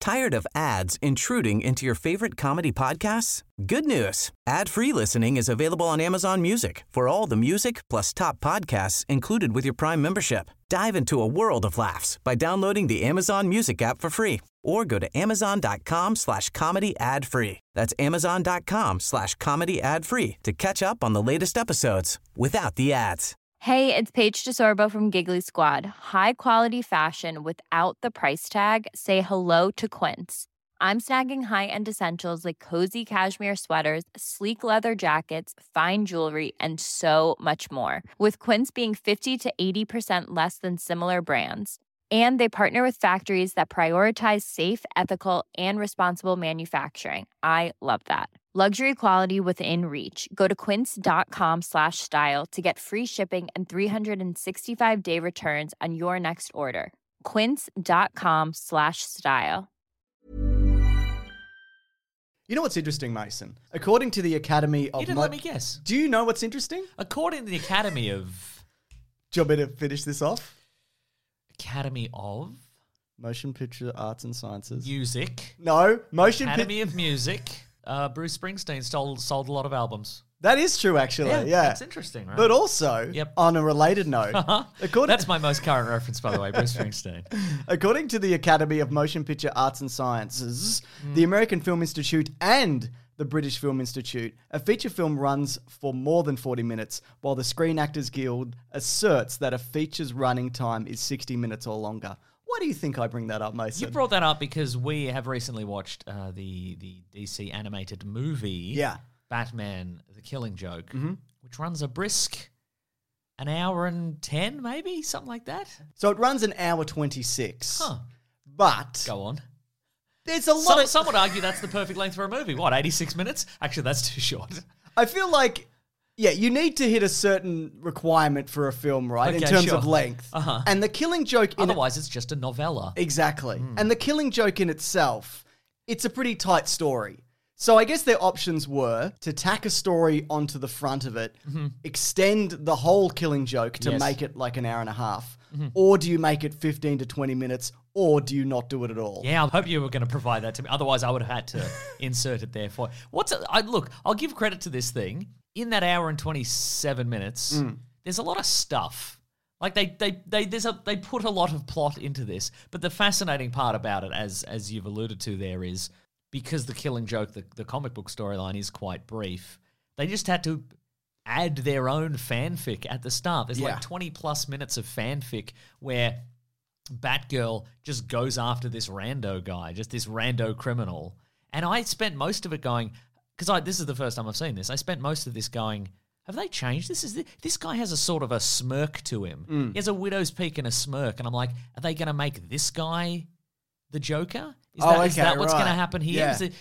Tired of ads intruding into your favorite comedy podcasts? Good news. Ad-free listening is available on Amazon Music for all the music plus top podcasts included with your Prime membership. Dive into a world of laughs by downloading the Amazon Music app for free or go to amazon.com/comedy ad-free. That's amazon.com/comedy ad-free to catch up on the latest episodes without the ads. Hey, it's Paige DeSorbo from Giggly Squad. High quality fashion without the price tag. Say hello to Quince. I'm snagging high-end essentials like cozy cashmere sweaters, sleek leather jackets, fine jewelry, and so much more. With Quince being 50 to 80% less than similar brands. And they partner with factories that prioritize safe, ethical, and responsible manufacturing. I love that. Luxury quality within reach. Go to quince.com/style to get free shipping and 365-day returns on your next order. Quince.com/style. You know what's interesting, Mason? According to the Academy of... You didn't let me guess. Do you know what's interesting? According to the Academy of... Do you want me to finish this off? Academy of... Motion Picture Arts and Sciences. Music. No, Motion Academy of Music. Bruce Springsteen sold a lot of albums. That is true, actually. Yeah. That's interesting, right? But also, on a related note, that's my most current reference, by the way, Bruce Springsteen. According to the Academy of Motion Picture Arts and Sciences, the American Film Institute and the British Film Institute, a feature film runs for more than 40 minutes, while the Screen Actors Guild asserts that a feature's running time is 60 minutes or longer. Why do you think I bring that up, Mason? You brought that up because we have recently watched the DC animated movie, Batman: The Killing Joke, which runs a brisk an hour and 10, maybe, something like that. So it runs an hour 26. But go on. There's a lot Some would argue that's the perfect length for a movie. What, 86 minutes? Actually, that's too short. I feel like, you need to hit a certain requirement for a film, right? In terms of length. And The Killing Joke... Otherwise, it's just a novella. Exactly. And The Killing Joke in itself, it's a pretty tight story. So I guess their options were to tack a story onto the front of it, extend the whole Killing Joke to make it like an hour and a half, or do you make it 15 to 20 minutes, or do you not do it at all? Yeah, I hope you were going to provide that to me. Otherwise, I would have had to insert it there for you. Look, I'll give credit to this thing. In that hour and 27 minutes, there's a lot of stuff. Like they put a lot of plot into this. But the fascinating part about it, as you've alluded to there, is because The Killing Joke, the comic book storyline, is quite brief, they just had to add their own fanfic at the start. There's like 20 plus minutes of fanfic where Batgirl just goes after this rando guy, just this rando criminal. And I spent most of it going, because this is the first time I've seen this, I spent most of this going, have they changed? This guy has a sort of a smirk to him. He has a widow's peak and a smirk. And I'm like, are they going to make this guy the Joker? Is that what's going to happen here? Yeah.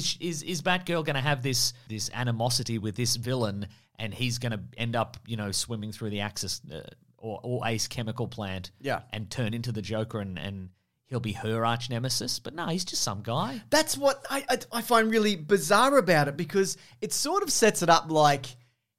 Is Batgirl going to have this animosity with this villain, and he's going to end up, swimming through the Axis or Ace chemical plant, and turn into the Joker, and he'll be her arch nemesis? But no, he's just some guy. That's what I find really bizarre about it, because it sort of sets it up like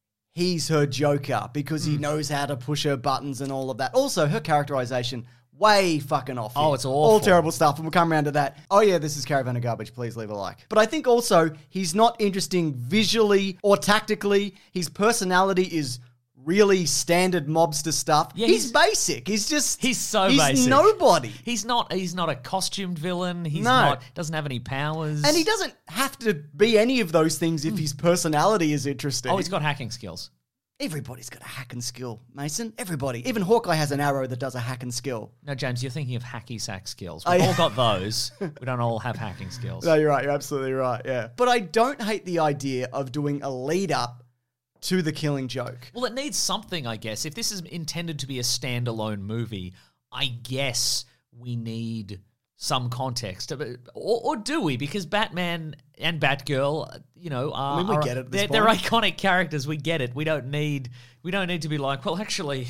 he's her Joker because he knows how to push her buttons and all of that. Also, her characterization, way fucking off. Oh, it's awful. All terrible stuff, and we'll come around to that. Oh yeah, this is Caravan of Garbage. Please leave a like. But I think also he's not interesting visually or tactically. His personality is really standard mobster stuff. Yeah, he's basic. He's basic. He's nobody. He's not a costumed villain. Doesn't have any powers. And he doesn't have to be any of those things if his personality is interesting. Oh, he's got hacking skills. Everybody's got a hacking skill, Mason. Everybody. Even Hawkeye has an arrow that does a hacking skill. No, James, you're thinking of hacky sack skills. We've all got those. We don't all have hacking skills. No, you're right. You're absolutely right, yeah. But I don't hate the idea of doing a lead-up to The Killing Joke. Well, it needs something, I guess. If this is intended to be a standalone movie, I guess we need some context. Or do we? Because Batman and Batgirl, we get it at this point. They're iconic characters. We get it. We don't need to be like, well, actually,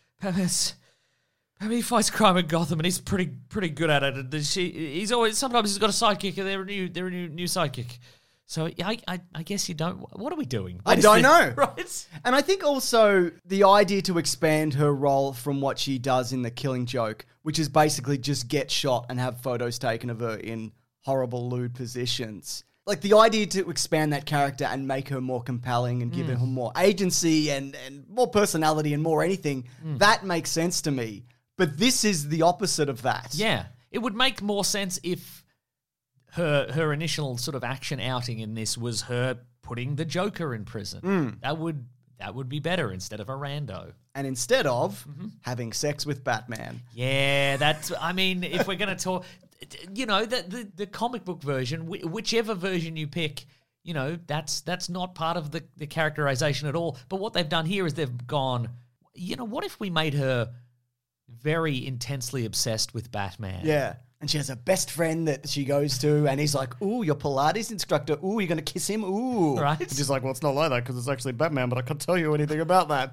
he fights crime in Gotham and he's pretty good at it. And sometimes he's got a sidekick and they're a new sidekick. So I guess you don't. What are we doing? I don't know. Right? And I think also the idea to expand her role from what she does in The Killing Joke, which is basically just get shot and have photos taken of her in horrible, lewd positions. Like, the idea to expand that character and make her more compelling and give her more agency and more personality and more anything, that makes sense to me. But this is the opposite of that. Yeah. It would make more sense if her initial sort of action outing in this was her putting the Joker in prison. That would be better instead of a rando. And instead of having sex with Batman. Yeah, if we're going to talk, the comic book version, whichever version you pick, that's not part of the characterization at all. But what they've done here is they've gone, what if we made her very intensely obsessed with Batman? Yeah. And she has a best friend that she goes to, and he's like, ooh, your Pilates instructor. Ooh, you're going to kiss him? Ooh. Right. And she's like, well, it's not like that because it's actually Batman, but I can't tell you anything about that.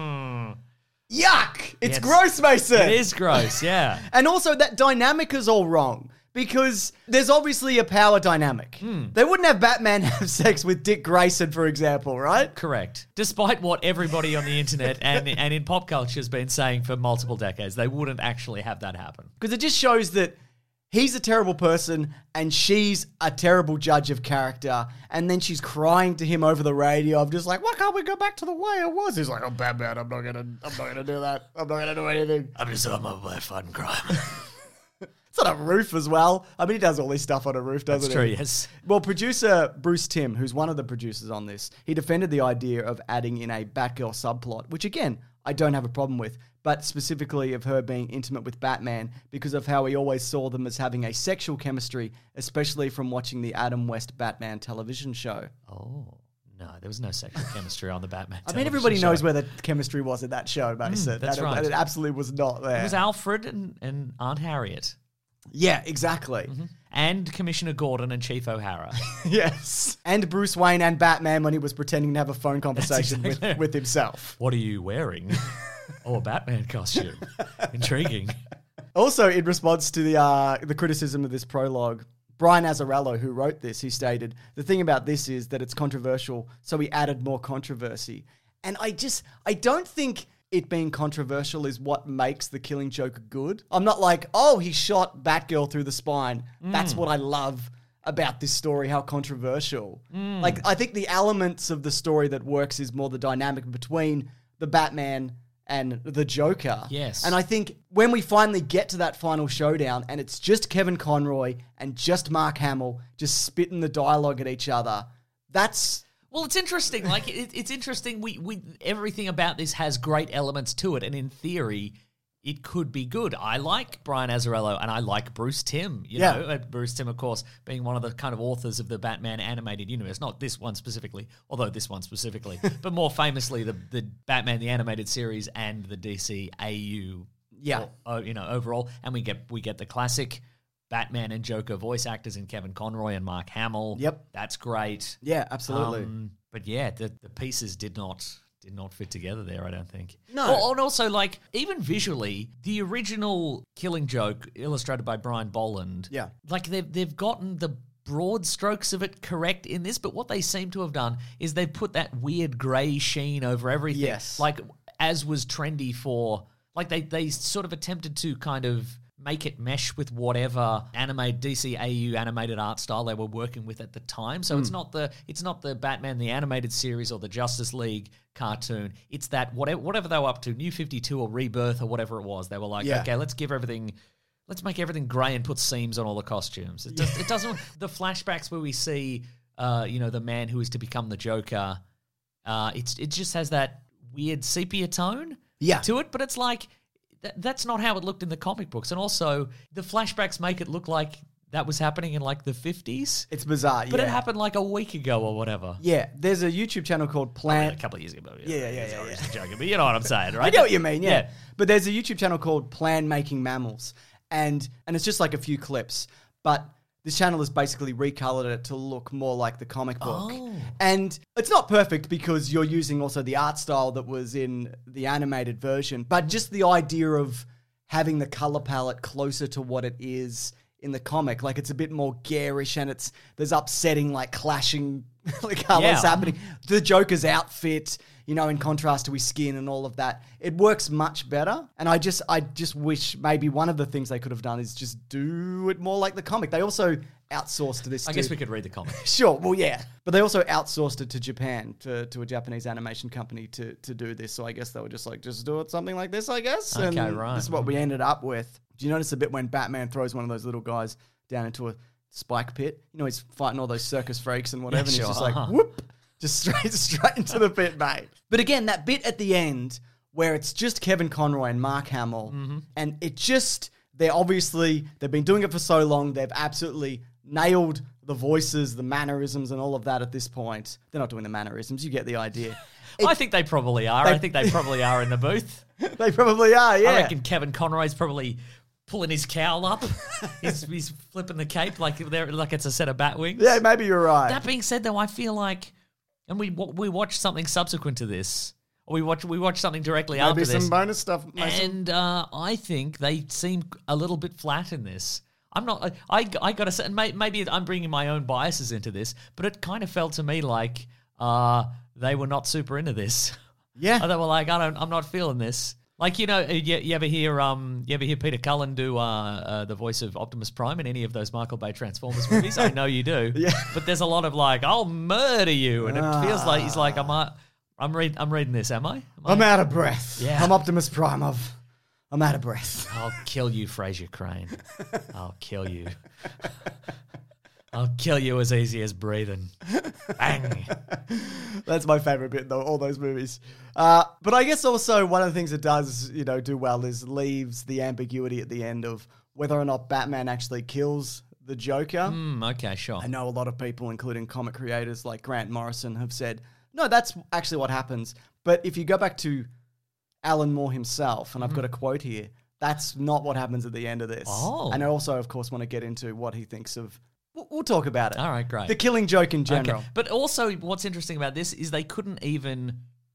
Yuck! It's gross, Mason! It is gross, yeah. And also, that dynamic is all wrong because there's obviously a power dynamic. They wouldn't have Batman have sex with Dick Grayson, for example, right? Correct. Despite what everybody on the internet and in pop culture has been saying for multiple decades, they wouldn't actually have that happen. Because it just shows that he's a terrible person and she's a terrible judge of character. And then she's crying to him over the radio. I'm just like, why can't we go back to the way it was? He's like, I'm Batman. I'm not gonna do that. I'm not gonna do anything. I'm just on my way fighting crime. It's on a roof as well. I mean, he does all this stuff on a roof, doesn't he? That's true, yes. Well, producer Bruce Timm, who's one of the producers on this, he defended the idea of adding in a Batgirl subplot, which again, I don't have a problem with, but specifically of her being intimate with Batman because of how he always saw them as having a sexual chemistry, especially from watching the Adam West Batman television show. Oh, no, there was no sexual chemistry on the Batman I mean, everybody knows where the chemistry was in that show, Mason. That's right. It absolutely was not there. It was Alfred and Aunt Harriet. Yeah, exactly. And Commissioner Gordon and Chief O'Hara. Yes. And Bruce Wayne and Batman when he was pretending to have a phone conversation with himself. What are you wearing? Oh, a Batman costume. Intriguing. Also, in response to the criticism of this prologue, Brian Azzarello, who wrote this, he stated, the thing about this is that it's controversial, so he added more controversy. And I don't think it being controversial is what makes The Killing Joke good. I'm not like, oh, he shot Batgirl through the spine. That's what I love about this story, how controversial. Like, I think the elements of the story that works is more the dynamic between the Batman and the Joker. Yes. And I think when we finally get to that final showdown and it's just Kevin Conroy and just Mark Hamill just spitting the dialogue at each other, that's... Well, it's interesting. Like, it's interesting. We everything about this has great elements to it, and in theory, it could be good. I like Brian Azzarello, and I like Bruce Timm. You know, Bruce Timm, of course, being one of the kind of authors of the Batman animated universe. Not this one specifically, although this one specifically, but more famously the Batman the animated series and the DC AU. Yeah, overall, and we get the classic Batman and Joker voice actors in Kevin Conroy and Mark Hamill. Yep. That's great. Yeah, absolutely. But yeah, the pieces did not fit together there, I don't think. No. And also, like, even visually, the original Killing Joke, illustrated by Brian Boland, like, they've gotten the broad strokes of it correct in this, but what they seem to have done is they've put that weird grey sheen over everything. Yes. Like, as was trendy for... Like, they sort of attempted to kind of make it mesh with whatever DC AU animated art style they were working with at the time. So it's not the Batman the animated series or the Justice League cartoon. It's that whatever they were up to, New 52 or Rebirth or whatever it was. They were like, okay, let's make everything grey and put seams on all the costumes. It doesn't. The flashbacks where we see, the man who is to become the Joker, it just has that weird sepia tone to it. But it's like, that's not how it looked in the comic books. And also, the flashbacks make it look like that was happening in, like, the 50s. It's bizarre, But it happened, like, a week ago or whatever. Yeah, there's a YouTube channel called Plan... a couple of years ago. Yeah. Joking, but you know what I'm saying, right? I know what you mean, yeah. But there's a YouTube channel called Plan Making Mammals. And it's just, like, a few clips. But... this channel has basically recolored it to look more like the comic book. Oh. And it's not perfect because you're using also the art style that was in the animated version, but just the idea of having the color palette closer to what it is in the comic. Like, it's a bit more garish and there's upsetting, like, clashing colors happening. The Joker's outfit, in contrast to his skin and all of that. It works much better. And I just wish maybe one of the things they could have done is just do it more like the comic. They also outsourced this. I guess we could read the comic. Sure, well, yeah. But they also outsourced it to Japan, to a Japanese animation company to do this. So I guess they were just like, just do it something like this, I guess. Okay, and right. This is what we ended up with. Do you notice a bit when Batman throws one of those little guys down into a spike pit? You know, he's fighting all those circus freaks and whatever, and he's just like, whoop, just straight into the pit, mate. But again, that bit at the end where it's just Kevin Conroy and Mark Hamill, and it just, they've been doing it for so long, they've absolutely nailed the voices, the mannerisms, and all of that at this point. They're not doing the mannerisms, you get the idea. I think they probably are. I think they probably are in the booth. They probably are, yeah. I reckon Kevin Conroy's probably pulling his cowl up. he's flipping the cape like it's a set of bat wings. Yeah, maybe you're right. That being said, though, I feel like, and we watched something subsequent to this, or we watched something directly after this. Maybe some bonus stuff, Mason. And I think they seem a little bit flat in this. I'm not. I gotta say, and maybe I'm bringing my own biases into this, but it kind of felt to me like they were not super into this. Yeah, they were like, I'm not feeling this. Like, you know, you ever hear Peter Cullen do the voice of Optimus Prime in any of those Michael Bay Transformers movies? I know you do. Yeah, but there's a lot of like, I'll murder you, and it feels like he's like, I'm reading this. Am I? I'm out of breath. Yeah, I'm Optimus Prime. I'm out of breath. I'll kill you, Fraser Crane. I'll kill you. I'll kill you as easy as breathing. Bang. That's my favorite bit, though, all those movies. But I guess also one of the things it does, do well is leaves the ambiguity at the end of whether or not Batman actually kills the Joker. Okay, sure. I know a lot of people, including comic creators like Grant Morrison, have said, no, that's actually what happens. But if you go back to Alan Moore himself, and I've got a quote here, that's not what happens at the end of this. Oh. And I also, of course, want to get into what he thinks of... We'll talk about it. All right, great. The Killing Joke in general. Okay. But also, what's interesting about this is they couldn't even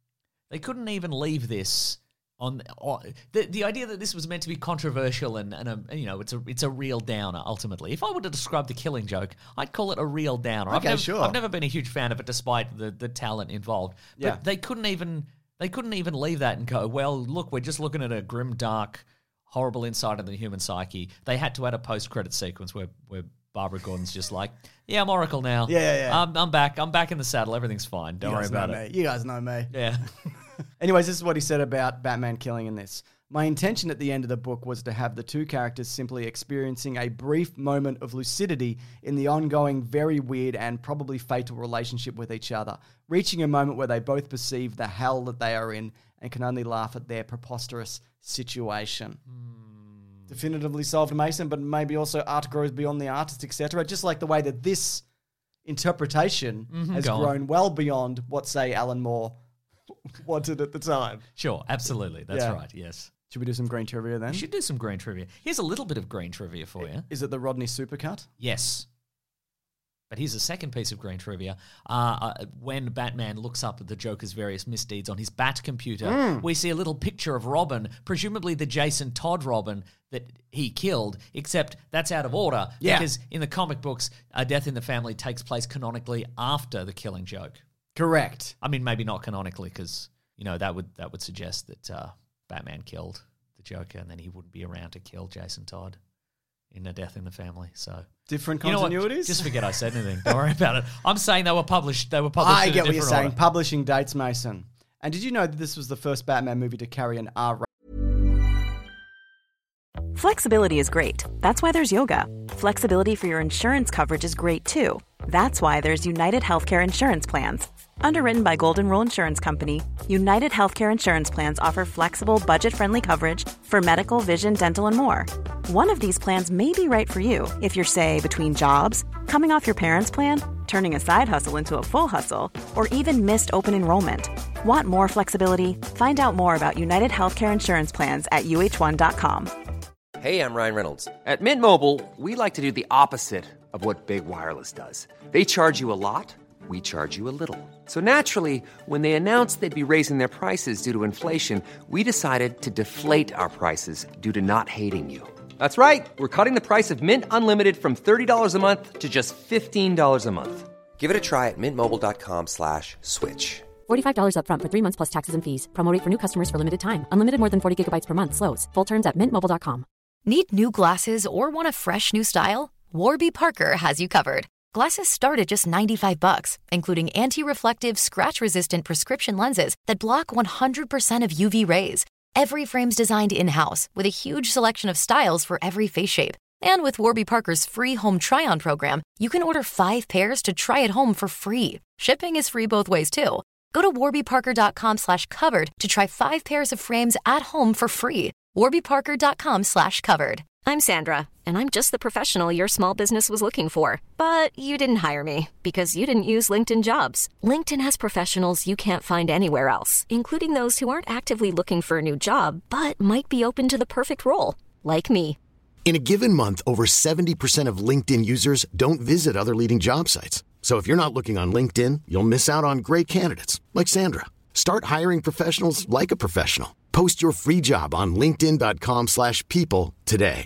leave this on the idea that this was meant to be controversial and it's a real downer ultimately. If I were to describe The Killing Joke, I'd call it a real downer. Okay, sure. I've never been a huge fan of it, despite the talent involved. But Yeah. they couldn't even leave that and go, well, look, we're just looking at a grim, dark, horrible insight of the human psyche. They had to add a post-credit sequence where Barbara Gordon's just like, yeah, I'm Oracle now. Yeah. I'm back. I'm back in the saddle. Everything's fine. Don't worry about it. You guys know me. Yeah. Anyways, this is what he said about Batman killing in this. My intention at the end of the book was to have the two characters simply experiencing a brief moment of lucidity in the ongoing, very weird and probably fatal relationship with each other, reaching a moment where they both perceive the hell that they are in and can only laugh at their preposterous situation. Definitively solved, Mason, but maybe also art grows beyond the artist, etc. Just like the way that this interpretation has grown well beyond what, say, Alan Moore wanted at the time. Sure, absolutely. That's right, yes. Should we do some green trivia then? We should do some green trivia. Here's a little bit of green trivia for you. Is it the Rodney Supercut? Yes. But here's a second piece of green trivia. When Batman looks up at the Joker's various misdeeds on his Bat computer, we see a little picture of Robin, presumably the Jason Todd Robin that he killed, except that's out of order. Yeah. Because in the comic books, A Death in the Family takes place canonically after The Killing Joke. Correct. I mean, maybe not canonically, because that would suggest that Batman killed the Joker, and then he wouldn't be around to kill Jason Todd in A Death in the Family. So different continuities. You know what? Just forget I said anything. Don't worry about it. I'm saying they were published. I get what you're saying. Order. Publishing dates, Mason. And did you know that this was the first Batman movie to carry an R rating? Flexibility is great. That's why there's yoga. Flexibility for your insurance coverage is great too. That's why there's United Healthcare Insurance Plans. Underwritten by Golden Rule Insurance Company, United Healthcare Insurance Plans offer flexible, budget-friendly coverage for medical, vision, dental, and more. One of these plans may be right for you if you're, say, between jobs, coming off your parents' plan, turning a side hustle into a full hustle, or even missed open enrollment. Want more flexibility? Find out more about United Healthcare Insurance Plans at uh1.com. Hey, I'm Ryan Reynolds. At Mint Mobile, we like to do the opposite of what Big Wireless does. They charge you a lot, we charge you a little. So naturally, when they announced they'd be raising their prices due to inflation, we decided to deflate our prices due to not hating you. That's right. We're cutting the price of Mint Unlimited from $30 a month to just $15 a month. Give it a try at mintmobile.com/switch. $45 up front for 3 months plus taxes and fees. Promo rate for new customers for limited time. Unlimited more than 40 gigabytes per month slows. Full terms at mintmobile.com. Need new glasses or want a fresh new style? Warby Parker has you covered. Glasses start at just $95, including anti-reflective, scratch-resistant prescription lenses that block 100% of UV rays. Every frame's designed in-house with a huge selection of styles for every face shape. And with Warby Parker's free home try-on program, you can order 5 pairs to try at home for free. Shipping is free both ways, too. Go to warbyparker.com/covered to try 5 pairs of frames at home for free. warbyparker.com/covered. I'm Sandra, and I'm just the professional your small business was looking for. But you didn't hire me because you didn't use LinkedIn Jobs. LinkedIn has professionals you can't find anywhere else, including those who aren't actively looking for a new job, but might be open to the perfect role, like me. In a given month, over 70% of LinkedIn users don't visit other leading job sites. So if you're not looking on LinkedIn, you'll miss out on great candidates like Sandra. Start hiring professionals like a professional. Post your free job on linkedin.com/people today.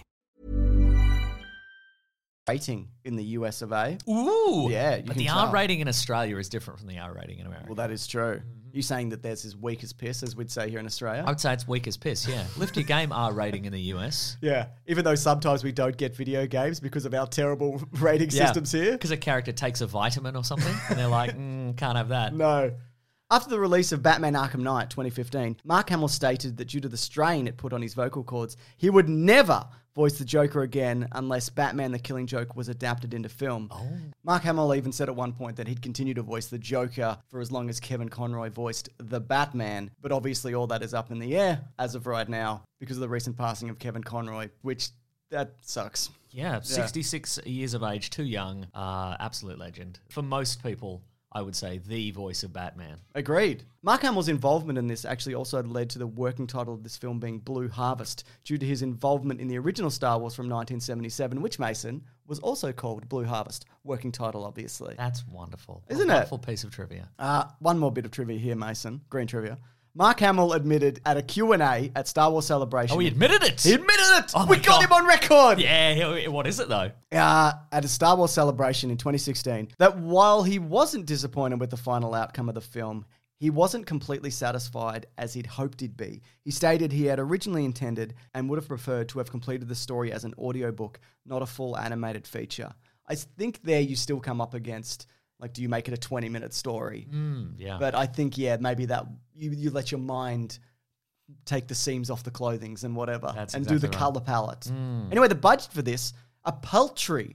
Rating in the US of A. Ooh. Yeah, you But can the tell. R rating in Australia is different from the R rating in America. Well, that is true. You saying that theirs is weak as piss, as we'd say here in Australia? I would say it's weak as piss, yeah. Lift your game R rating in the US. Yeah, even though sometimes we don't get video games because of our terrible rating systems here. Because a character takes a vitamin or something, and they're like, can't have that. No. After the release of Batman Arkham Knight 2015, Mark Hamill stated that due to the strain it put on his vocal cords, he would never voice the Joker again unless Batman the Killing Joke was adapted into film. Oh. Mark Hamill even said at one point that he'd continue to voice the Joker for as long as Kevin Conroy voiced the Batman, but obviously all that is up in the air as of right now because of the recent passing of Kevin Conroy, which that sucks. Yeah, 66 years of age, too young, absolute legend. For most people, I would say the voice of Batman. Agreed. Mark Hamill's involvement in this actually also led to the working title of this film being Blue Harvest, due to his involvement in the original Star Wars from 1977, which, Mason, was also called Blue Harvest. Working title, obviously. That's wonderful. Isn't a it? wonderful piece of trivia. One more bit of trivia here, Mason. Green trivia. Mark Hamill admitted at a Q&A at Star Wars Celebration... Oh, he admitted it! He admitted it! Oh we my got God. him on record! Yeah, what is it, though? At a Star Wars Celebration in 2016, that while he wasn't disappointed with the final outcome of the film, he wasn't completely satisfied as he'd hoped he'd be. He stated he had originally intended and would have preferred to have completed the story as an audiobook, not a full animated feature. I think there you still come up against... Like, do you make it a 20-minute story? Yeah. But I think, yeah, maybe that you let your mind take the seams off the clothings and whatever That's and do exactly the right. color palette. Anyway, the budget for this, a paltry,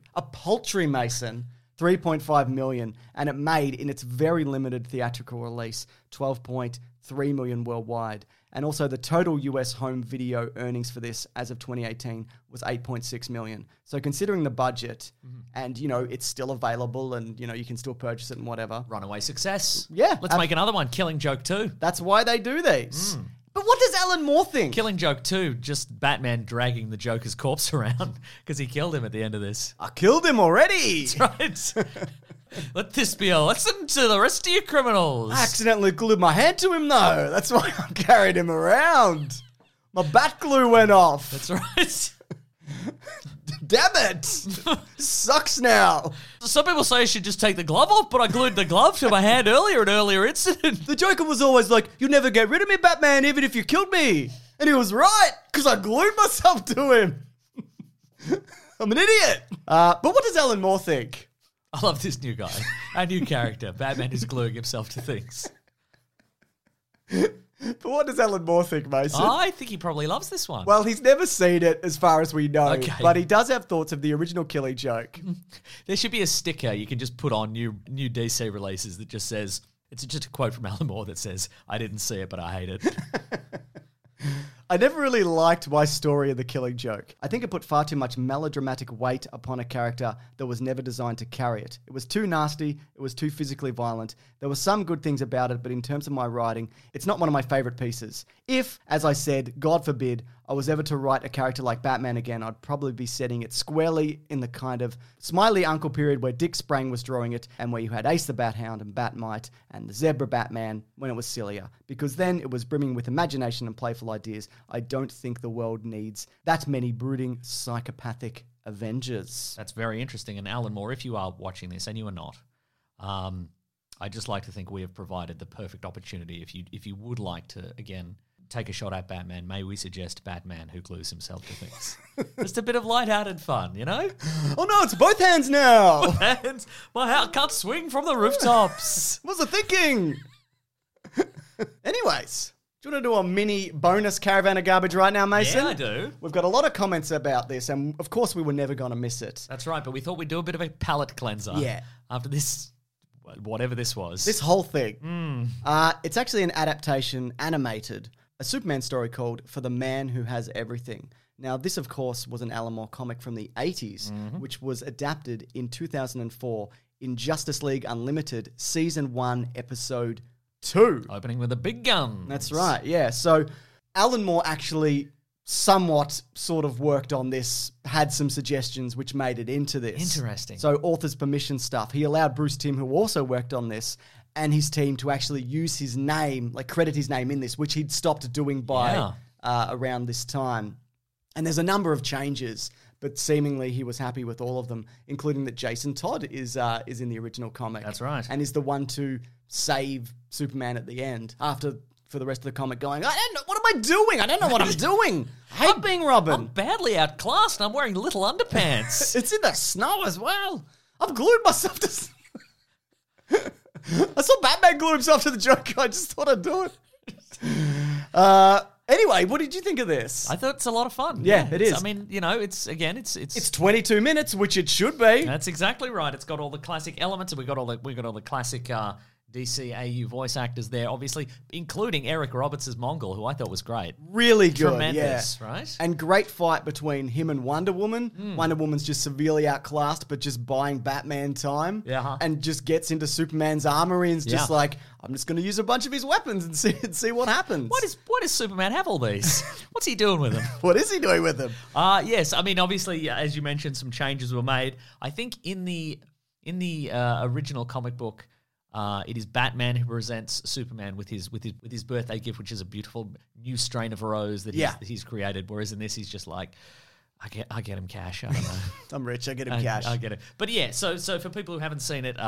Mason, 3.5 million, and it made, in its very limited theatrical release, 12.3 million worldwide. And also the total US home video earnings for this as of 2018 was 8.6 million. So considering the budget and, you know, it's still available and, you know, you can still purchase it and whatever. Runaway success. Yeah. Let's make another one. Killing Joke 2. That's why they do these. But what does Alan Moore think? Killing Joke 2, just Batman dragging the Joker's corpse around because he killed him at the end of this. I killed him already. Right. Let this be a lesson to the rest of you criminals. I accidentally glued my hand to him though. That's why I carried him around. My bat glue went off. That's right. Damn it. Sucks now. Some people say I should just take the glove off, but I glued the glove to my hand earlier, an earlier incident. The Joker was always like, "You never get rid of me, Batman, even if you killed me." And he was right, because I glued myself to him. I'm an idiot. But what does Alan Moore think? I love this new guy. Our new character. Batman is gluing himself to things. But what does Alan Moore think, Mason? I think he probably loves this one. Well, he's never seen it as far as we know, Okay. but he does have thoughts of the original Killing Joke. There should be a sticker you can just put on new DC releases that just says, it's just a quote from Alan Moore that says, "I didn't see it, but I hate it." I never really liked my story of the Killing Joke. I think it put far too much melodramatic weight upon a character that was never designed to carry it. It was too nasty, it was too physically violent. There were some good things about it, but in terms of my writing, it's not one of my favourite pieces. If, as I said, God forbid, I was ever to write a character like Batman again, I'd probably be setting it squarely in the kind of smiley uncle period where Dick Sprang was drawing it and where you had Ace the Bat-Hound and Batmite and the Zebra Batman when it was sillier. Because then it was brimming with imagination and playful ideas. I don't think the world needs that many brooding, psychopathic Avengers. That's very interesting. And Alan Moore, if you are watching this, and you are not, I'd just like to think we have provided the perfect opportunity if you would like to, again, take a shot at Batman, may we suggest Batman who glues himself to things? Just a bit of lighthearted fun, you know? Oh no, it's both hands now. Hands, my hand can't swing from the rooftops. What's the thinking? Anyways, do you want to do a mini bonus caravan of garbage right now, Mason? Yeah, I do. We've got a lot of comments about this, and of course we were never going to miss it. That's right, but we thought we'd do a bit of a palate cleanser. Yeah. After this, whatever this was. This whole thing. It's actually an adaptation, animated, a Superman story called For the Man Who Has Everything. Now, this, of course, was an Alan Moore comic from the 80s, which was adapted in 2004 in Justice League Unlimited, Season 1, Episode 2. Opening with a big gun. That's right, yeah. So Alan Moore actually somewhat sort of worked on this, had some suggestions which made it into this. Interesting. So author's permission stuff. He allowed Bruce Timm, who also worked on this, and his team to actually use his name, like credit his name in this, which he'd stopped doing by around this time. And there's a number of changes, but seemingly he was happy with all of them, including that Jason Todd is in the original comic. That's right. And is the one to save Superman at the end for the rest of the comic going, I don't know, what am I doing? I don't know what I'm doing. I hate being Robin. I'm badly outclassed and I'm wearing little underpants. It's in the snow as well. I've glued myself to... I saw Batman glue himself to the Joker. I just thought I'd do it. Anyway, what did you think of this? I thought it's a lot of fun. Yeah, it is. I mean, you know, it's 22 minutes, which it should be. That's exactly right. It's got all the classic elements, and we got all the classic DCAU voice actors there, obviously, including Eric Roberts as Mongol, who I thought was great. Really good, Tremendous, right? And great fight between him and Wonder Woman. Wonder Woman's just severely outclassed, but just buying Batman time. Yeah. And just gets into Superman's armory and is just like, I'm just going to use a bunch of his weapons and see what happens. Why does Superman have all these? What's he doing with them? What is he doing with them? Yes, I mean, obviously, as you mentioned, some changes were made. I think in the original comic book, it is Batman who presents Superman with his birthday gift, which is a beautiful new strain of rose that he's created. Whereas in this, he's just like, I get him cash. I don't know. I'm rich. I get him cash. I get it. But yeah, so for people who haven't seen it,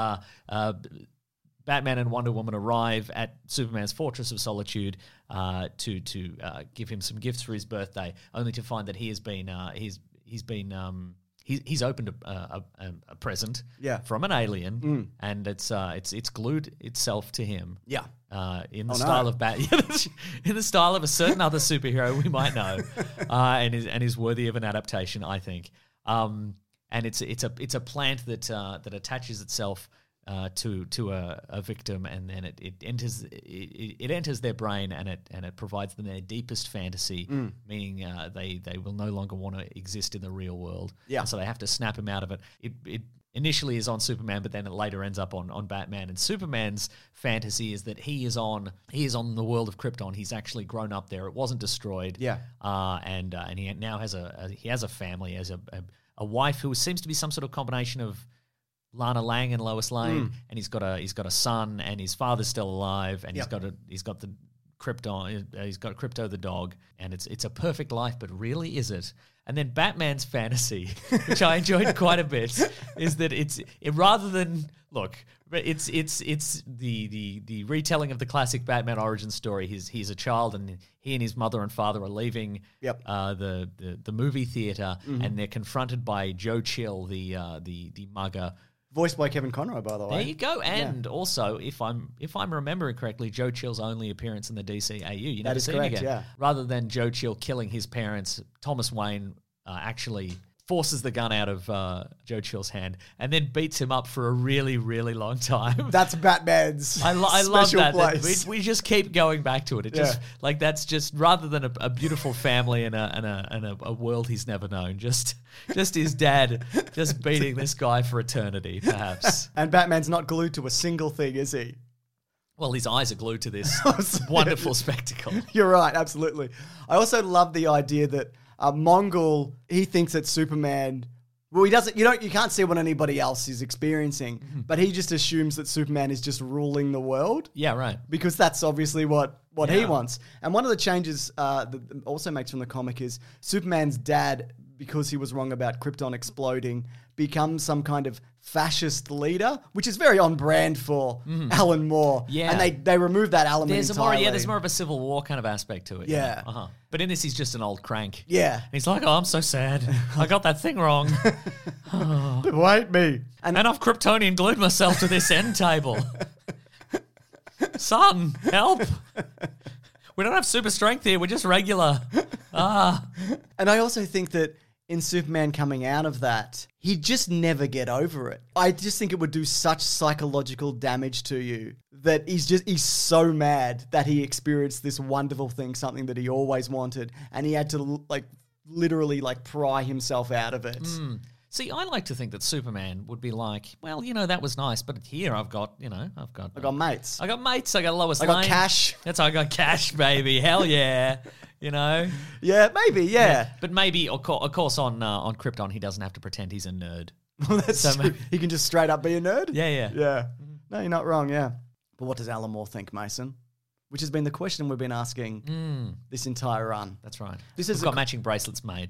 Batman and Wonder Woman arrive at Superman's Fortress of Solitude to give him some gifts for his birthday, only to find that he's opened a present from an alien, and it's glued itself to him. Yeah, in the style of in the style of a certain other superhero we might know, and is worthy of an adaptation, I think. And it's a plant that attaches itself to a victim, and then it enters their brain, and it provides them their deepest fantasy, meaning they will no longer want to exist in the real world. Yeah, and so they have to snap him out of it. It initially is on Superman, but then it later ends up on Batman. And Superman's fantasy is that he is on the world of Krypton. He's actually grown up there. It wasn't destroyed. Yeah, and he now has a family, has a wife who seems to be some sort of combination of Lana Lang and Lois Lane, and he's got a son, and his father's still alive, and he's got the Krypton, he's got Krypto the dog, and it's a perfect life, but really is it? And then Batman's fantasy, which I enjoyed quite a bit, is that it's the retelling of the classic Batman origin story. He's a child, and he and his mother and father are leaving the movie theater, and they're confronted by Joe Chill, the mugger. Voiced by Kevin Conroy, by the way. There you go. And also, if I'm remembering correctly, Joe Chill's only appearance in the DCAU. You never see him again. Yeah. Rather than Joe Chill killing his parents, Thomas Wayne actually forces the gun out of Joe Chill's hand and then beats him up for a really, really long time. That's Batman's I love that. We just keep going back to it. Just like that's just rather than a beautiful family and a world he's never known. Just his dad just beating this guy for eternity, perhaps. And Batman's not glued to a single thing, is he? Well, his eyes are glued to this wonderful spectacle. You're right, absolutely. I also love the idea that Mongol, he thinks that Superman, well, he doesn't, you can't see what anybody else is experiencing, but he just assumes that Superman is just ruling the world. Yeah, right. Because that's obviously what he wants. And one of the changes that also makes from the comic is Superman's dad because he was wrong about Krypton exploding, become some kind of fascist leader, which is very on brand for Alan Moore. Yeah. And they remove that element entirely. There's more of a Civil War kind of aspect to it. Yeah. But in this, he's just an old crank. Yeah. He's like, oh, I'm so sad. I got that thing wrong. People hate me. And I've Kryptonian glued myself to this end table. Son, help. We don't have super strength here. We're just regular. And I also think that in Superman coming out of that, he'd just never get over it. I just think it would do such psychological damage to you that he's so mad that he experienced this wonderful thing, something that he always wanted, and he had to literally pry himself out of it. See, I like to think that Superman would be like, well, that was nice, but here I've got mates. I got mates. I got Lois I Lane. got cash. I got cash, baby. Hell yeah. Yeah, maybe, yeah. But maybe, of course, on Krypton, he doesn't have to pretend he's a nerd. Well, that's true. He can just straight up be a nerd? Yeah. No, you're not wrong, yeah. But what does Alan Moore think, Mason? Which has been the question we've been asking this entire run. That's right. We've got matching bracelets made.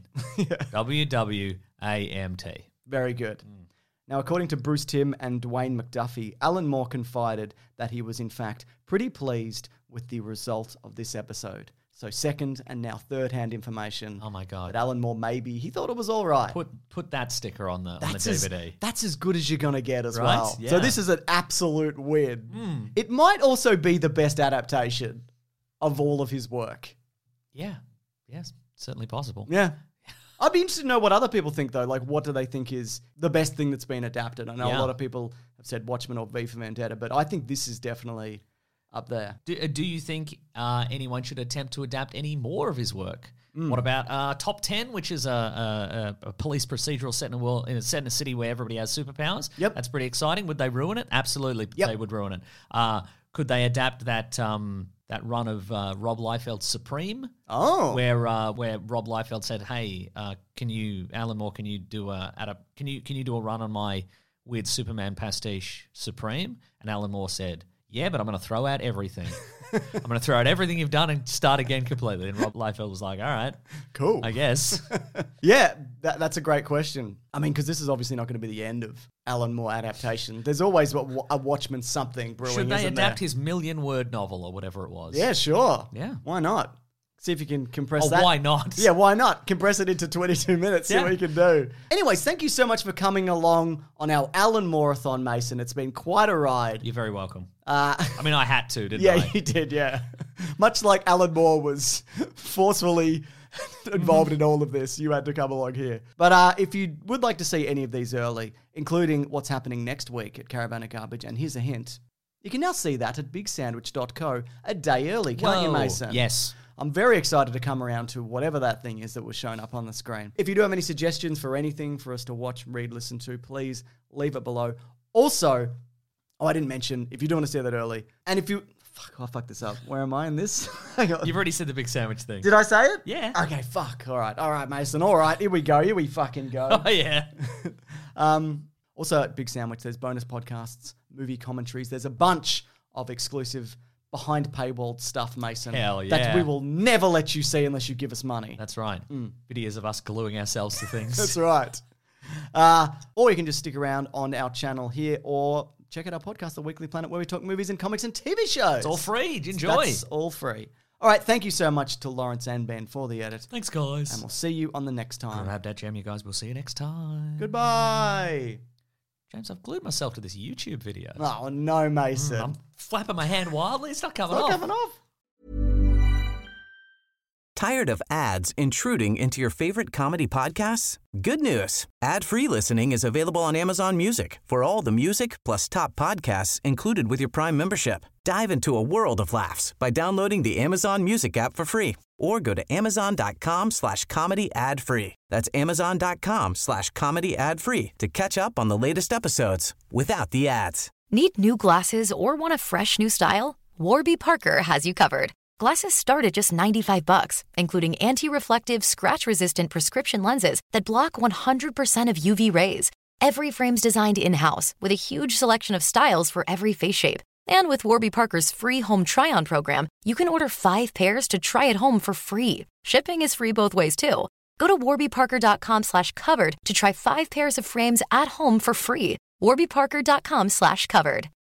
WWAMT. Very good. Now, according to Bruce Timm and Dwayne McDuffie, Alan Moore confided that he was, in fact, pretty pleased with the result of this episode. So second and now third-hand information. Oh, my God. That Alan Moore he thought it was all right. Put that sticker on the DVD. That's as good as you're going to get as right? well. Yeah. So this is an absolute win. It might also be the best adaptation of all of his work. Yeah. Yes, certainly possible. Yeah. I'd be interested to know what other people think, though. What do they think is the best thing that's been adapted? I know a lot of people have said Watchmen or V for Vendetta, but I think this is definitely up there. Do you think anyone should attempt to adapt any more of his work? What about Top 10, which is a police procedural set in a city where everybody has superpowers? Yep. That's pretty exciting. Would they ruin it? Absolutely, they would ruin it. Could they adapt that run of Rob Liefeld's Supreme? Oh, where Rob Liefeld said, "Hey, Alan Moore, can you do a run on my weird Superman pastiche Supreme?" And Alan Moore said, "Yeah, but I'm going to throw out everything. I'm going to throw out everything you've done and start again completely." And Rob Liefeld was like, "All right, cool, I guess." Yeah, that's a great question. I mean, because this is obviously not going to be the end of Alan Moore adaptation. There's always a Watchmen something brewing. Should they adapt his 1,000,000-word novel or whatever it was? Yeah, sure. Yeah, why not? See if you can compress that. Why not? Yeah, why not? Compress it into 22 minutes, see what you can do. Anyways, thank you so much for coming along on our Alan Moore-a-thon, Mason. It's been quite a ride. You're very welcome. I mean, I had to, didn't I? Yeah, you did, yeah. Much like Alan Moore was forcefully involved in all of this, you had to come along here. But if you would like to see any of these early, including what's happening next week at Caravan of Garbage, and here's a hint, you can now see that at bigsandwich.co a day early, can't you, Mason? Yes. I'm very excited to come around to whatever that thing is that was shown up on the screen. If you do have any suggestions for anything for us to watch, read, listen to, please leave it below. Also, I didn't mention, if you do want to see that early, and if you... I fucked this up. Where am I in this? You've already said the big sandwich thing. Did I say it? Yeah. Okay, fuck. All right, Mason. All right, here we go. Here we fucking go. Oh, yeah. Also, at Big Sandwich, there's bonus podcasts, movie commentaries. There's a bunch of exclusive behind paywall stuff, Mason. Hell yeah. That we will never let you see unless you give us money. That's right. Videos of us gluing ourselves to things. That's right. Or you can just stick around on our channel here or check out our podcast, The Weekly Planet, where we talk movies and comics and TV shows. It's all free. Enjoy. That's all free. All right, thank you so much to Lawrence and Ben for the edit. Thanks, guys. And we'll see you on the next time. Grab that jam, you guys. We'll see you next time. Goodbye. James, I've glued myself to this YouTube video. Oh, no, Mason. I'm flapping my hand wildly. It's not coming off. It's not coming off. Tired of ads intruding into your favorite comedy podcasts? Good news. Ad-free listening is available on Amazon Music for all the music plus top podcasts included with your Prime membership. Dive into a world of laughs by downloading the Amazon Music app for free or go to amazon.com/comedy ad-free. That's amazon.com/comedy ad-free to catch up on the latest episodes without the ads. Need new glasses or want a fresh new style? Warby Parker has you covered. Glasses start at just $95, including anti-reflective, scratch-resistant prescription lenses that block 100% of UV rays. Every frame's designed in-house with a huge selection of styles for every face shape. And with Warby Parker's free home try-on program, you can order 5 pairs to try at home for free. Shipping is free both ways, too. Go to warbyparker.com/covered to try 5 pairs of frames at home for free. warbyparker.com/covered.